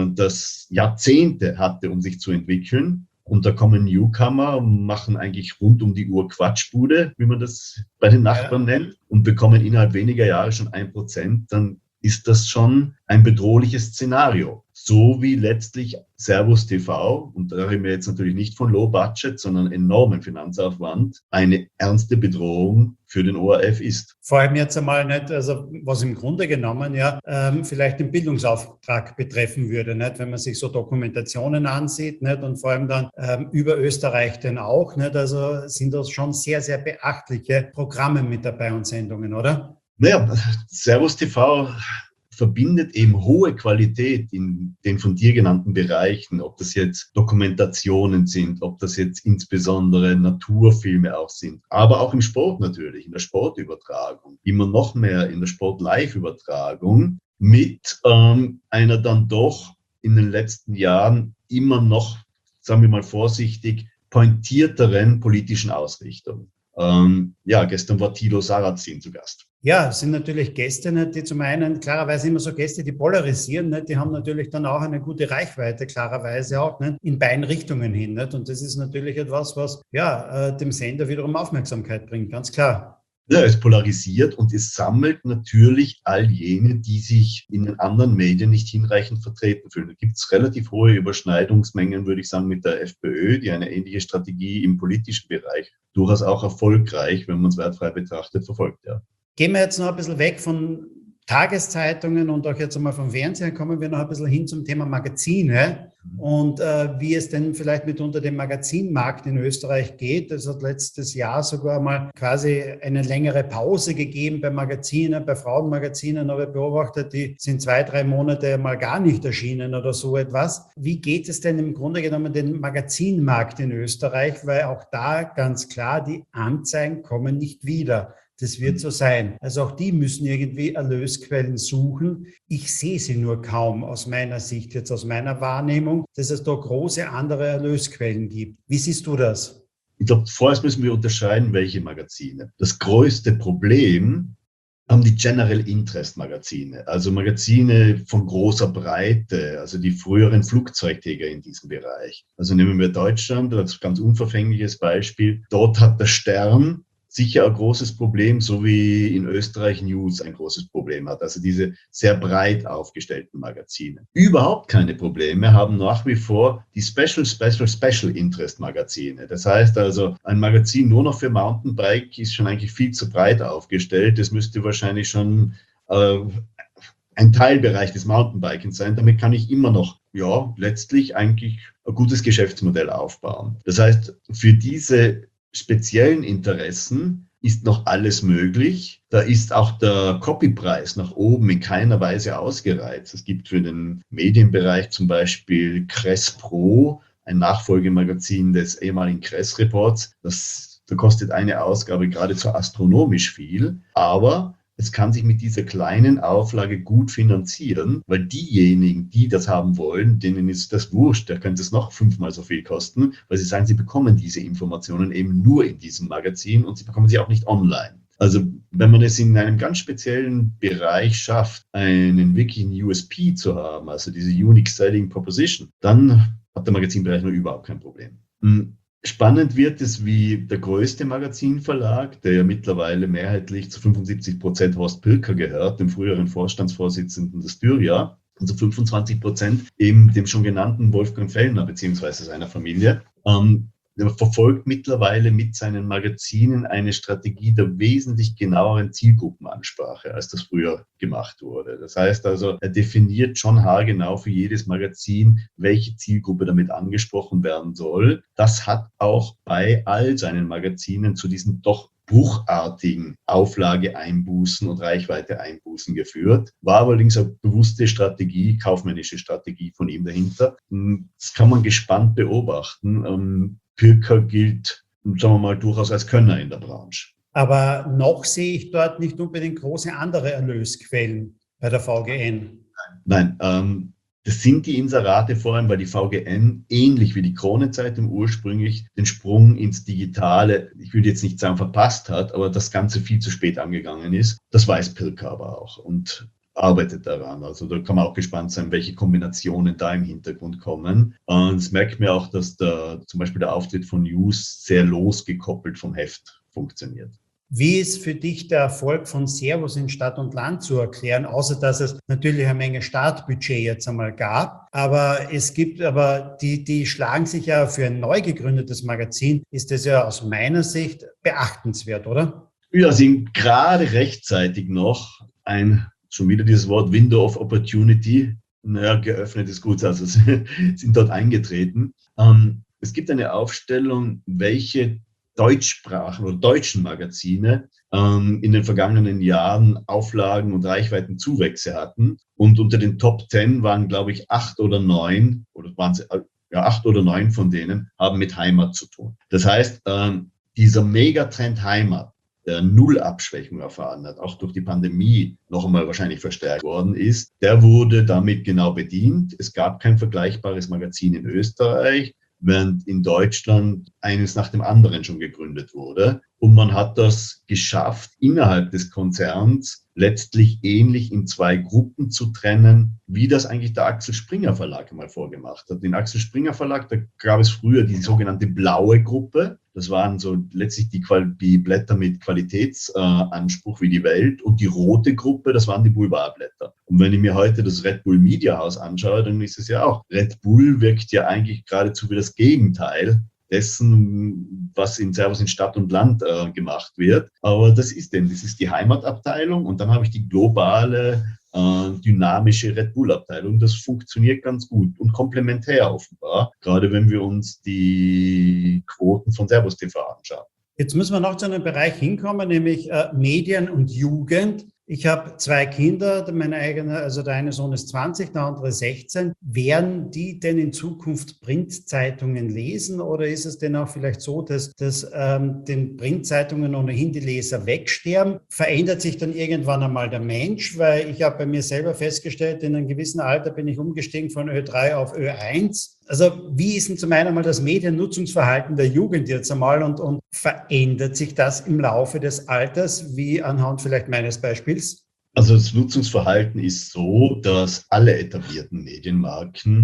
das Jahrzehnte hatte, um sich zu entwickeln. Und da kommen Newcomer, machen eigentlich rund um die Uhr Quatschbude, wie man das bei den Nachbarn nennt, und bekommen innerhalb weniger Jahre schon 1%, dann ist das schon ein bedrohliches Szenario. So wie letztlich Servus TV, und da reden wir jetzt natürlich nicht von Low Budget, sondern enormen Finanzaufwand, eine ernste Bedrohung für den ORF ist. Vor allem jetzt einmal nicht, also was im Grunde genommen vielleicht den Bildungsauftrag betreffen würde, nicht, wenn man sich so Dokumentationen ansieht, nicht, und vor allem dann über Österreich denn auch, nicht, also sind das schon sehr, sehr beachtliche Programme mit dabei und Sendungen, oder? Naja, Servus TV verbindet eben hohe Qualität in den von dir genannten Bereichen, ob das jetzt Dokumentationen sind, ob das jetzt insbesondere Naturfilme auch sind, aber auch im Sport natürlich, in der Sportübertragung, immer noch mehr in der Sport-Live-Übertragung mit einer dann doch in den letzten Jahren immer noch, sagen wir mal vorsichtig, pointierteren politischen Ausrichtung. Gestern war Thilo Sarrazin zu Gast. Ja, es sind natürlich Gäste, nicht, die zum einen klarerweise immer so Gäste, die polarisieren, nicht, die haben natürlich dann auch eine gute Reichweite, klarerweise auch nicht, in beiden Richtungen hin. Nicht, und das ist natürlich etwas, was dem Sender wiederum Aufmerksamkeit bringt, ganz klar. Ja, es polarisiert und es sammelt natürlich all jene, die sich in den anderen Medien nicht hinreichend vertreten fühlen. Da gibt es relativ hohe Überschneidungsmengen, würde ich sagen, mit der FPÖ, die eine ähnliche Strategie im politischen Bereich durchaus auch erfolgreich, wenn man es wertfrei betrachtet, verfolgt. Ja. Gehen wir jetzt noch ein bisschen weg von Tageszeitungen und auch jetzt einmal vom Fernsehen, kommen wir noch ein bisschen hin zum Thema Magazine und wie es denn vielleicht mitunter dem Magazinmarkt in Österreich geht. Es hat letztes Jahr sogar mal quasi eine längere Pause gegeben bei Magazinen, bei Frauenmagazinen, habe ich beobachtet, die sind 2-3 Monate mal gar nicht erschienen oder so etwas. Wie geht es denn im Grunde genommen den Magazinmarkt in Österreich? Weil auch da ganz klar, die Anzeigen kommen nicht wieder. Das wird so sein. Also auch die müssen irgendwie Erlösquellen suchen. Ich sehe sie nur kaum aus meiner Sicht, jetzt aus meiner Wahrnehmung, dass es da große andere Erlösquellen gibt. Wie siehst du das? Ich glaube, vorerst müssen wir unterscheiden, welche Magazine. Das größte Problem haben die General Interest Magazine, also Magazine von großer Breite, also die früheren Flugzeugträger in diesem Bereich. Also nehmen wir Deutschland als ganz unverfängliches Beispiel. Dort hat der Stern sicher ein großes Problem, so wie in Österreich News ein großes Problem hat. Also diese sehr breit aufgestellten Magazine. Überhaupt keine Probleme haben nach wie vor die Special Interest Magazine. Das heißt also, ein Magazin nur noch für Mountainbike ist schon eigentlich viel zu breit aufgestellt. Das müsste wahrscheinlich schon ein Teilbereich des Mountainbikens sein. Damit kann ich immer noch, letztlich eigentlich ein gutes Geschäftsmodell aufbauen. Das heißt, für diese speziellen Interessen ist noch alles möglich. Da ist auch der Copypreis nach oben in keiner Weise ausgereizt. Es gibt für den Medienbereich zum Beispiel Kress Pro, ein Nachfolgemagazin des ehemaligen Kress Reports. Da kostet eine Ausgabe geradezu astronomisch viel, aber es kann sich mit dieser kleinen Auflage gut finanzieren, weil diejenigen, die das haben wollen, denen ist das wurscht, da könnte es noch 5-mal so viel kosten, weil sie sagen, sie bekommen diese Informationen eben nur in diesem Magazin und sie bekommen sie auch nicht online. Also wenn man es in einem ganz speziellen Bereich schafft, einen wirklichen USP zu haben, also diese Unique Selling Proposition, dann hat der Magazinbereich nur überhaupt kein Problem. Spannend wird es, wie der größte Magazinverlag, der ja mittlerweile mehrheitlich zu 75% Horst Pirker gehört, dem früheren Vorstandsvorsitzenden des Styria, und zu 25% eben dem schon genannten Wolfgang Fellner beziehungsweise seiner Familie, der verfolgt mittlerweile mit seinen Magazinen eine Strategie der wesentlich genaueren Zielgruppenansprache, als das früher gemacht wurde. Das heißt also, er definiert schon haargenau für jedes Magazin, welche Zielgruppe damit angesprochen werden soll. Das hat auch bei all seinen Magazinen zu diesen doch bruchartigen Auflageeinbußen und Reichweite-Einbußen geführt. War allerdings eine bewusste Strategie, kaufmännische Strategie von ihm dahinter. Das kann man gespannt beobachten. Pirker gilt, sagen wir mal, durchaus als Könner in der Branche. Aber noch sehe ich dort nicht unbedingt große andere Erlösquellen bei der VGN. Nein, das sind die Inserate vor allem, weil die VGN, ähnlich wie die Krone-Zeitung ursprünglich, den Sprung ins Digitale, ich würde jetzt nicht sagen verpasst hat, aber das Ganze viel zu spät angegangen ist. Das weiß Pirker aber auch und arbeitet daran. Also da kann man auch gespannt sein, welche Kombinationen da im Hintergrund kommen. Und es merkt mir auch, dass zum Beispiel der Auftritt von News sehr losgekoppelt vom Heft funktioniert. Wie ist für dich der Erfolg von Servus in Stadt und Land zu erklären, außer dass es natürlich eine Menge Startbudget jetzt einmal gab, aber es gibt die schlagen sich ja für ein neu gegründetes Magazin, ist das ja aus meiner Sicht beachtenswert, oder? Ja, sind gerade rechtzeitig noch schon wieder dieses Wort Window of Opportunity, geöffnet ist gut, also sind dort eingetreten. Es gibt eine Aufstellung, welche Deutschsprachen oder deutschen Magazine in den vergangenen Jahren Auflagen und Reichweitenzuwächse hatten. Und unter den Top 10 waren, glaube ich, 8 oder 9 von denen haben mit Heimat zu tun. Das heißt, dieser Megatrend Heimat, der null Abschwächung erfahren hat, auch durch die Pandemie noch einmal wahrscheinlich verstärkt worden ist, der wurde damit genau bedient. Es gab kein vergleichbares Magazin in Österreich, während in Deutschland eines nach dem anderen schon gegründet wurde. Und man hat das geschafft, innerhalb des Konzerns letztlich ähnlich in 2 Gruppen zu trennen, wie das eigentlich der Axel Springer Verlag mal vorgemacht hat. Den Axel Springer Verlag, da gab es früher die sogenannte blaue Gruppe. Das waren so letztlich die Blätter mit Qualitätsanspruch wie die Welt. Und die rote Gruppe, das waren die Boulevardblätter. Und wenn ich mir heute das Red Bull Media House anschaue, dann ist es ja auch, Red Bull wirkt ja eigentlich geradezu wie das Gegenteil dessen, was in Servus in Stadt und Land gemacht wird. Aber das ist die Heimatabteilung und dann habe ich die globale, dynamische Red Bull-Abteilung. Das funktioniert ganz gut und komplementär offenbar, gerade wenn wir uns die Quoten von Servus TV anschauen. Jetzt müssen wir noch zu einem Bereich hinkommen, nämlich Medien und Jugend. Ich habe 2 Kinder, meine eigene, also der eine Sohn ist 20, der andere 16. Werden die denn in Zukunft Printzeitungen lesen oder ist es denn auch vielleicht so, dass den Printzeitungen ohnehin die Leser wegsterben? Verändert sich dann irgendwann einmal der Mensch? Weil ich habe bei mir selber festgestellt, in einem gewissen Alter bin ich umgestiegen von Ö3 auf Ö1. Also wie ist denn zum einen einmal das Mediennutzungsverhalten der Jugend jetzt einmal und verändert sich das im Laufe des Alters, wie anhand vielleicht meines Beispiels? Also das Nutzungsverhalten ist so, dass alle etablierten Medienmarken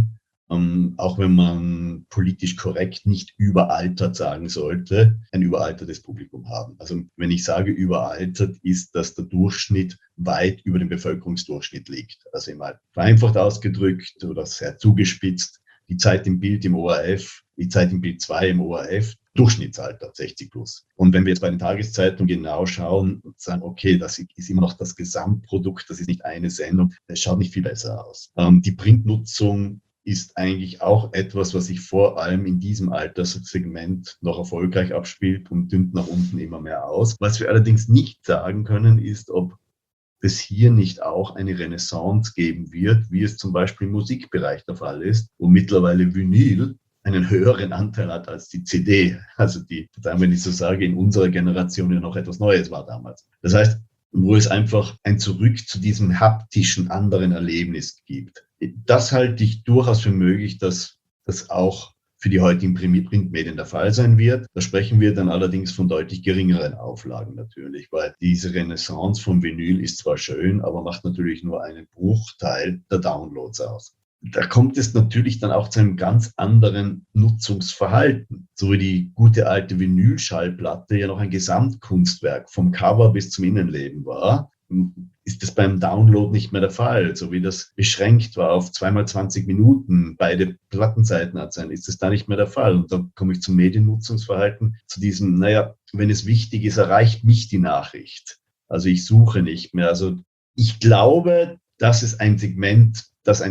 auch wenn man politisch korrekt nicht überaltert sagen sollte, ein überaltertes Publikum haben. Also wenn ich sage überaltert, ist, dass der Durchschnitt weit über dem Bevölkerungsdurchschnitt liegt. Also immer vereinfacht ausgedrückt oder sehr zugespitzt. Die Zeit im Bild im ORF, die Zeit im Bild 2 im ORF, Durchschnittsalter 60 plus. Und wenn wir jetzt bei den Tageszeitungen genau schauen und sagen, okay, das ist immer noch das Gesamtprodukt, das ist nicht eine Sendung, das schaut nicht viel besser aus. Die Printnutzung ist eigentlich auch etwas, was sich vor allem in diesem Alterssegment noch erfolgreich abspielt und dünnt nach unten immer mehr aus. Was wir allerdings nicht sagen können, ist, ob es hier nicht auch eine Renaissance geben wird, wie es zum Beispiel im Musikbereich der Fall ist, wo mittlerweile Vinyl einen höheren Anteil hat als die CD. Also die, wenn ich so sage, in unserer Generation ja noch etwas Neues war damals. Das heißt, wo es einfach ein Zurück zu diesem haptischen anderen Erlebnis gibt. Das halte ich durchaus für möglich, dass das auch für die heutigen Printmedien der Fall sein wird. Da sprechen wir dann allerdings von deutlich geringeren Auflagen natürlich, weil diese Renaissance vom Vinyl ist zwar schön, aber macht natürlich nur einen Bruchteil der Downloads aus. Da kommt es natürlich dann auch zu einem ganz anderen Nutzungsverhalten. So wie die gute alte Vinylschallplatte ja noch ein Gesamtkunstwerk vom Cover bis zum Innenleben war, ist das beim Download nicht mehr der Fall. So wie das beschränkt war auf 2x20 Minuten, beide Plattenseiten hat sein, ist das da nicht mehr der Fall. Und da komme ich zum Mediennutzungsverhalten, zu diesem, wenn es wichtig ist, erreicht mich die Nachricht. Also ich suche nicht mehr. Also ich glaube, dass es ein Segment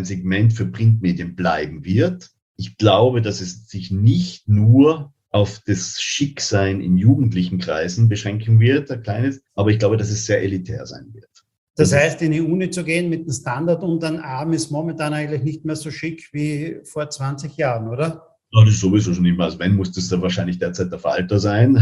für Printmedien bleiben wird. Ich glaube, dass es sich nicht nur auf das Schicksein in jugendlichen Kreisen beschränken wird, ein kleines, aber ich glaube, dass es sehr elitär sein wird. Das heißt, in die Uni zu gehen mit einem Standard und einem Arm ist momentan eigentlich nicht mehr so schick wie vor 20 Jahren, oder? Ja, das ist sowieso schon immer. Also wenn, muss das dann wahrscheinlich derzeit der Falter sein.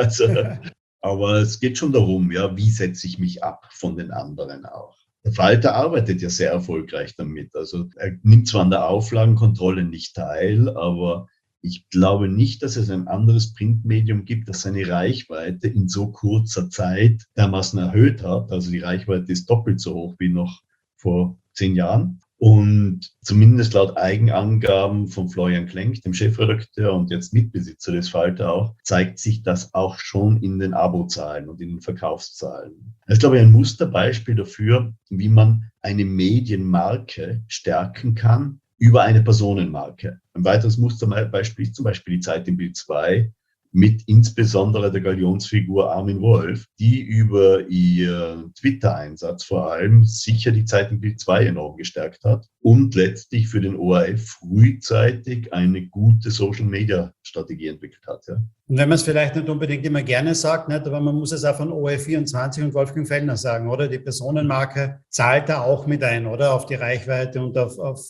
Aber es geht schon darum, ja, wie setze ich mich ab von den anderen auch. Der Falter arbeitet ja sehr erfolgreich damit. Also er nimmt zwar an der Auflagenkontrolle nicht teil, aber ich glaube nicht, dass es ein anderes Printmedium gibt, das seine Reichweite in so kurzer Zeit dermaßen erhöht hat. Also die Reichweite ist doppelt so hoch wie noch vor 10 Jahren. Und zumindest laut Eigenangaben von Florian Klenk, dem Chefredakteur und jetzt Mitbesitzer des Falter auch, zeigt sich das auch schon in den Abozahlen und in den Verkaufszahlen. Das ist, glaube ich, ein Musterbeispiel dafür, wie man eine Medienmarke stärken kann über eine Personenmarke. Ein weiteres Musterbeispiel ist zum Beispiel die Zeit im Bild 2 mit insbesondere der Galionsfigur Armin Wolf, die über ihr Twitter-Einsatz vor allem sicher die Zeit im Bild 2 enorm gestärkt hat und letztlich für den ORF frühzeitig eine gute Social-Media-Strategie entwickelt hat. Ja. Und wenn man es vielleicht nicht unbedingt immer gerne sagt, nicht, aber man muss es auch von ORF24 und Wolfgang Fellner sagen, oder? Die Personenmarke zahlt da auch mit ein, oder? Auf die Reichweite und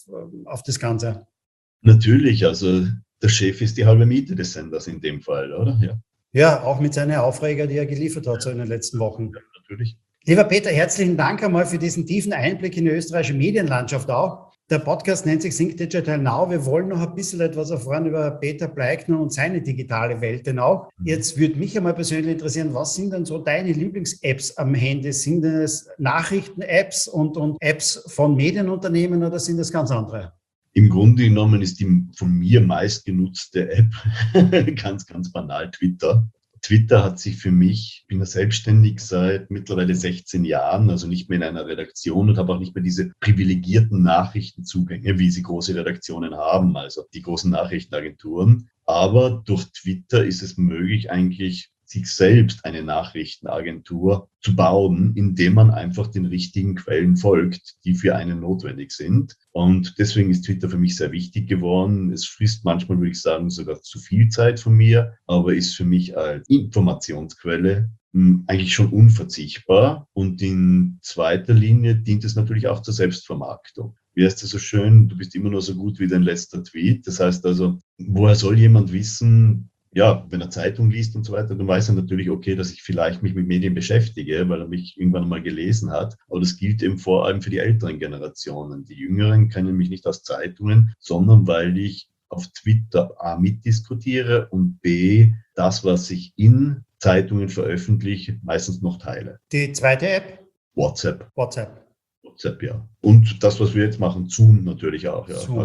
auf das Ganze. Natürlich, also der Chef ist die halbe Miete des Senders in dem Fall, oder? Ja, ja, auch mit seinen Aufreger, die er geliefert hat so in den letzten Wochen. Ja, natürlich. Lieber Peter, herzlichen Dank einmal für diesen tiefen Einblick in die österreichische Medienlandschaft auch. Der Podcast nennt sich Think Digital Now. Wir wollen noch ein bisschen etwas erfahren über Peter Bleikner und seine digitale Welt denn auch. Jetzt würde mich einmal persönlich interessieren, was sind denn so deine Lieblings-Apps am Handy? Sind es Nachrichten-Apps und Apps von Medienunternehmen oder sind das ganz andere? Im Grunde genommen ist die von mir meistgenutzte App ganz, ganz banal Twitter. Twitter hat sich für mich, ich bin ja selbstständig seit mittlerweile 16 Jahren, also nicht mehr in einer Redaktion und habe auch nicht mehr diese privilegierten Nachrichtenzugänge, wie sie große Redaktionen haben, also die großen Nachrichtenagenturen. Aber durch Twitter ist es möglich, eigentlich sich selbst eine Nachrichtenagentur zu bauen, indem man einfach den richtigen Quellen folgt, die für einen notwendig sind. Und deswegen ist Twitter für mich sehr wichtig geworden. Es frisst manchmal, würde ich sagen, sogar zu viel Zeit von mir, aber ist für mich als Informationsquelle eigentlich schon unverzichtbar. Und in zweiter Linie dient es natürlich auch zur Selbstvermarktung. Wie heißt es so schön, du bist immer nur so gut wie dein letzter Tweet. Das heißt also, woher soll jemand wissen, ja, wenn er Zeitung liest und so weiter, dann weiß er natürlich, okay, dass ich vielleicht mich mit Medien beschäftige, weil er mich irgendwann mal gelesen hat. Aber das gilt eben vor allem für die älteren Generationen. Die Jüngeren kennen mich nicht aus Zeitungen, sondern weil ich auf Twitter A mitdiskutiere und B, das, was ich in Zeitungen veröffentliche, meistens noch teile. Die zweite App? WhatsApp. WhatsApp, ja. Und das, was wir jetzt machen, Zoom natürlich auch. Ja. Zoom. Also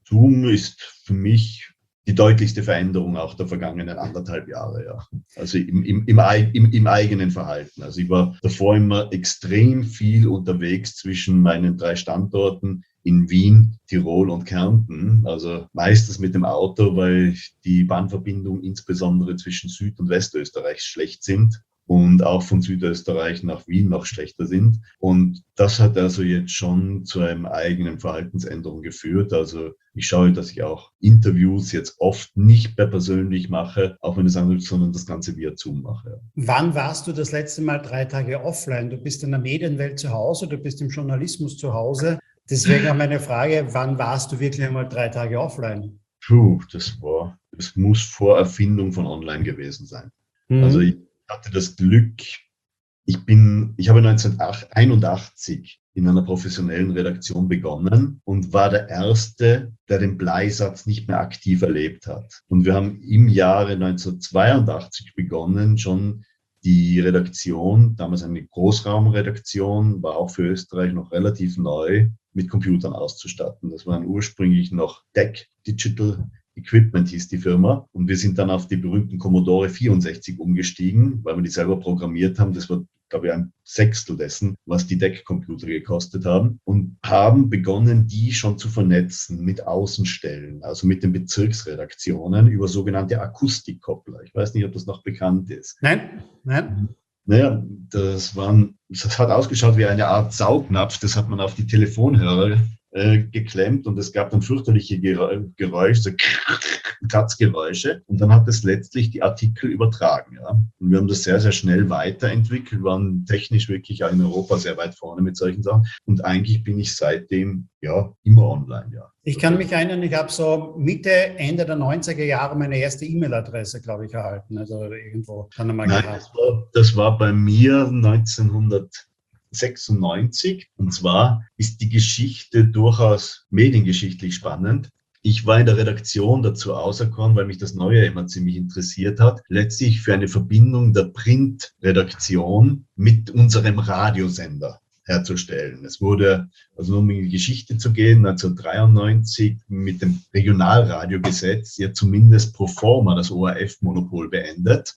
Zoom ist für mich die deutlichste Veränderung auch der vergangenen 1,5 Jahre, ja. Also im eigenen Verhalten. Also ich war davor immer extrem viel unterwegs zwischen meinen 3 Standorten in Wien, Tirol und Kärnten. Also meistens mit dem Auto, weil die Bahnverbindungen insbesondere zwischen Süd- und Westösterreich schlecht sind. Und auch von Südösterreich nach Wien noch schlechter sind. Und das hat also jetzt schon zu einer eigenen Verhaltensänderung geführt. Also ich schaue, dass ich auch Interviews jetzt oft nicht mehr persönlich mache, auch wenn es anruft, sondern das Ganze via Zoom mache. Wann warst du das letzte Mal 3 Tage offline? Du bist in der Medienwelt zu Hause, du bist im Journalismus zu Hause. Deswegen auch meine Frage, wann warst du wirklich einmal 3 Tage offline? Das muss vor Erfindung von Online gewesen sein. Also ich hatte das Glück, ich habe 1981 in einer professionellen Redaktion begonnen und war der Erste, der den Bleisatz nicht mehr aktiv erlebt hat. Und wir haben im Jahre 1982 begonnen, schon die Redaktion, damals eine Großraumredaktion, war auch für Österreich noch relativ neu, mit Computern auszustatten. Das waren ursprünglich noch DEC, Digital Equipment hieß die Firma. Und wir sind dann auf die berühmten Commodore 64 umgestiegen, weil wir die selber programmiert haben. Das war, glaube ich, ein Sechstel dessen, was die DEC-Computer gekostet haben. Und haben begonnen, die schon zu vernetzen mit Außenstellen, also mit den Bezirksredaktionen über sogenannte Akustikkoppler. Ich weiß nicht, ob das noch bekannt ist. Nein. Naja, das hat ausgeschaut wie eine Art Saugnapf. Das hat man auf die Telefonhörer geklemmt und es gab dann fürchterliche Geräusche, so Kratzgeräusche, und dann hat es letztlich die Artikel übertragen. Ja. Und wir haben das sehr, sehr schnell weiterentwickelt, waren technisch wirklich auch in Europa sehr weit vorne mit solchen Sachen, und eigentlich bin ich seitdem immer online. Ja. Ich kann mich erinnern, ich habe so Mitte, Ende der 90er Jahre meine erste E-Mail-Adresse, glaube ich, erhalten. Also irgendwo dann einmal gehabt. Das war bei mir 1996, und zwar ist die Geschichte durchaus mediengeschichtlich spannend. Ich war in der Redaktion dazu auserkoren, weil mich das Neue immer ziemlich interessiert hat, letztlich für eine Verbindung der Printredaktion mit unserem Radiosender herzustellen. Es wurde, also um in die Geschichte zu gehen, 1993 mit dem Regionalradiogesetz ja zumindest pro forma das ORF-Monopol beendet.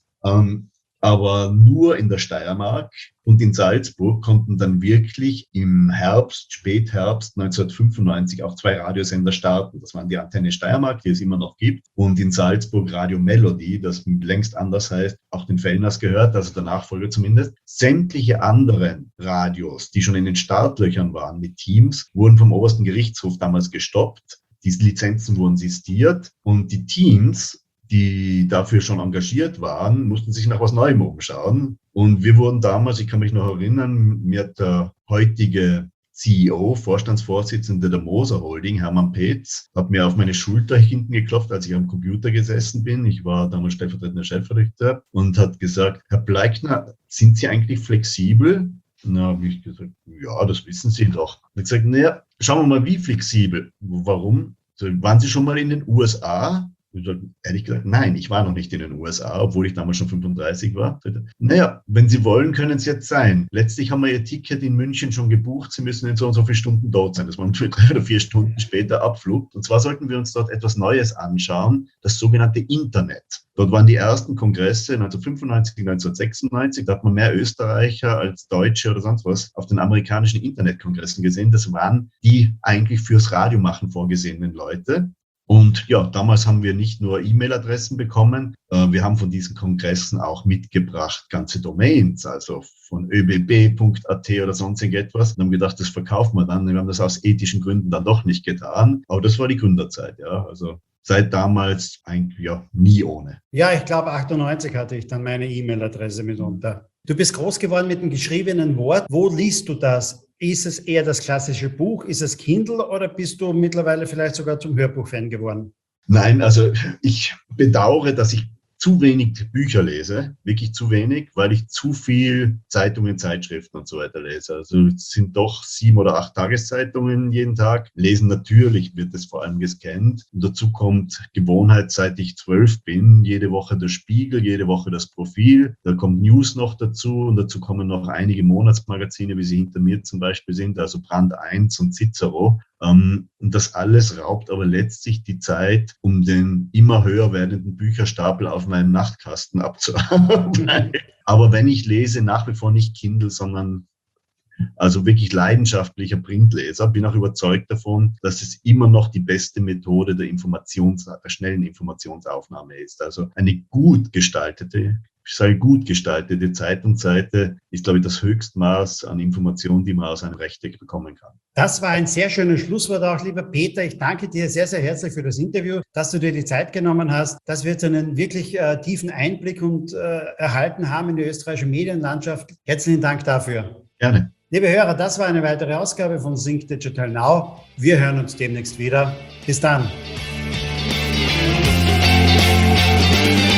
Aber nur in der Steiermark und in Salzburg konnten dann wirklich im Spätherbst 1995 auch 2 Radiosender starten. Das waren die Antenne Steiermark, die es immer noch gibt, und in Salzburg Radio Melody, das längst anders heißt, auch den Fellners gehört, also der Nachfolger zumindest. Sämtliche anderen Radios, die schon in den Startlöchern waren mit Teams, wurden vom obersten Gerichtshof damals gestoppt. Diese Lizenzen wurden sistiert und die Teams, die dafür schon engagiert waren, mussten sich nach was Neuem umschauen. Und wir wurden damals, ich kann mich noch erinnern, mir hat der heutige CEO, Vorstandsvorsitzende der Moser Holding, Hermann Peetz, hat mir auf meine Schulter hinten geklopft, als ich am Computer gesessen bin. Ich war damals stellvertretender Chefredakteur und hat gesagt, Herr Bleikner, sind Sie eigentlich flexibel? Na, habe ich gesagt, ja, das wissen Sie doch. Er hat gesagt, naja, schauen wir mal, wie flexibel. Warum? Waren Sie schon mal in den USA? Ehrlich gesagt, nein, ich war noch nicht in den USA, obwohl ich damals schon 35 war. Naja, wenn Sie wollen, können es jetzt sein. Letztlich haben wir Ihr Ticket in München schon gebucht. Sie müssen in so und so viele Stunden dort sein. Das waren 3 oder 4 Stunden später Abflug. Und zwar sollten wir uns dort etwas Neues anschauen, das sogenannte Internet. Dort waren die ersten Kongresse 1995, 1996. Da hat man mehr Österreicher als Deutsche oder sonst was auf den amerikanischen Internetkongressen gesehen. Das waren die eigentlich fürs Radiomachen vorgesehenen Leute. Und ja, damals haben wir nicht nur E-Mail-Adressen bekommen, wir haben von diesen Kongressen auch mitgebracht ganze Domains, also von öbb.at oder sonst irgendetwas. Und haben gedacht, das verkaufen wir dann. Wir haben das aus ethischen Gründen dann doch nicht getan. Aber das war die Gründerzeit, ja. Also seit damals eigentlich nie ohne. Ja, ich glaube 98 hatte ich dann meine E-Mail-Adresse mitunter. Du bist groß geworden mit dem geschriebenen Wort. Wo liest du das? Ist es eher das klassische Buch? Ist es Kindle oder bist du mittlerweile vielleicht sogar zum Hörbuch-Fan geworden? Nein, also ich bedauere, dass ich zu wenig Bücher lese, wirklich zu wenig, weil ich zu viel Zeitungen, Zeitschriften und so weiter lese. Also es sind doch 7 oder 8 Tageszeitungen jeden Tag. Lesen natürlich wird es vor allem gescannt. Und dazu kommt Gewohnheit, seit ich 12 bin, jede Woche der Spiegel, jede Woche das Profil. Da kommt News noch dazu und dazu kommen noch einige Monatsmagazine, wie sie hinter mir zum Beispiel sind, also Brand 1 und Cicero. Und das alles raubt aber letztlich die Zeit, um den immer höher werdenden Bücherstapel auf meinem Nachtkasten abzuarbeiten. Aber wenn ich lese, nach wie vor nicht Kindle, sondern also wirklich leidenschaftlicher Printleser, bin auch überzeugt davon, dass es immer noch die beste Methode der schnellen Informationsaufnahme ist. Also eine gut gestaltete Zeitungsseite ist, glaube ich, das Höchstmaß an Informationen, die man aus einem Rechteck bekommen kann. Das war ein sehr schönes Schlusswort auch, lieber Peter. Ich danke dir sehr, sehr herzlich für das Interview, dass du dir die Zeit genommen hast, dass wir jetzt einen wirklich tiefen Einblick erhalten haben in die österreichische Medienlandschaft. Herzlichen Dank dafür. Gerne. Liebe Hörer, das war eine weitere Ausgabe von Sync Digital Now. Wir hören uns demnächst wieder. Bis dann.